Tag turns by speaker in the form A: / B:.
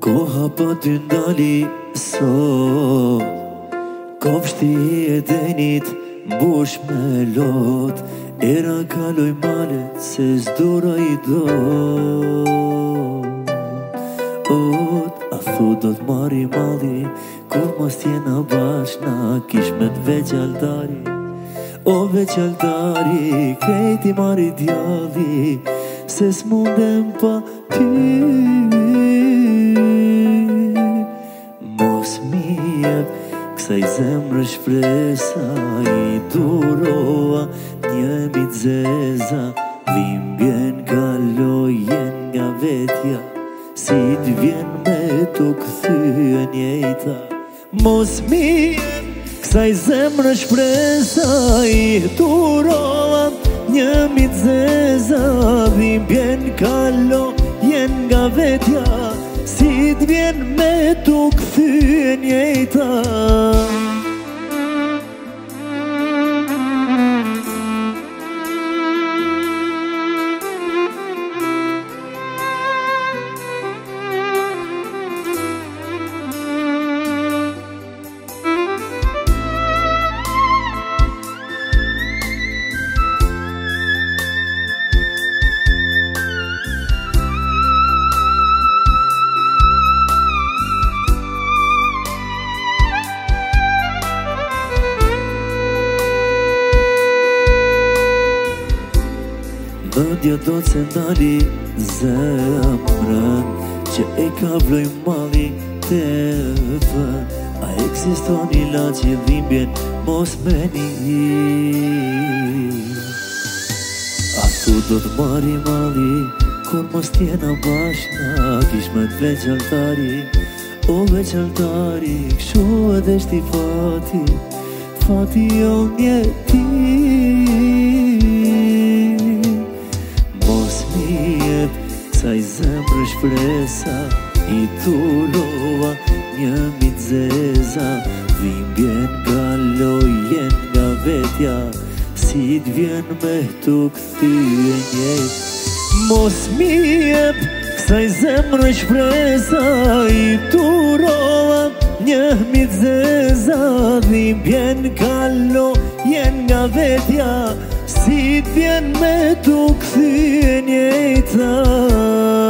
A: Koha pa ty ndali sot, kopshti e denit mbush me lot. Era kaloj malet se s'dura I dot. A thu do t'marri malli, kur mos t'jena bashk na kish me t'veq altari. O veq altari, krejti marri djalli, se s'mundem pa ty. Mos mi jep kësaj zemrë shpresa, I durova një mit zeza. Dhimbjen kalojen nga vetja, si t'vjen me t'u këthyen jeta. Mos mi jep kësaj zemrë shpresa, I durova një mit zeza. Dhimbjen kalojen nga vetja, si t'vjen me t'u këthyen jeta. Mendja do të ndali zemrën, që e ka vloj malli tepër. A eksiston ilaç I dhimbjen mos meni. A thu do t'marri malli, kur mos t'jena bashk na kish me t'veq altari. O veq altari, kshu edhe shti fati, fati jo njeti. Kësaj zemrë shpresa, I durova një mit zeza. Dhimbjen kalojen nga vetja, si t'vjen me t'u këthyen jetë. Mos mi jep kësaj zemrë shpresa, I durova një mit zeza. Dhimbjen kalojen nga vetja, si t'vjen me t'u këthyen jeta.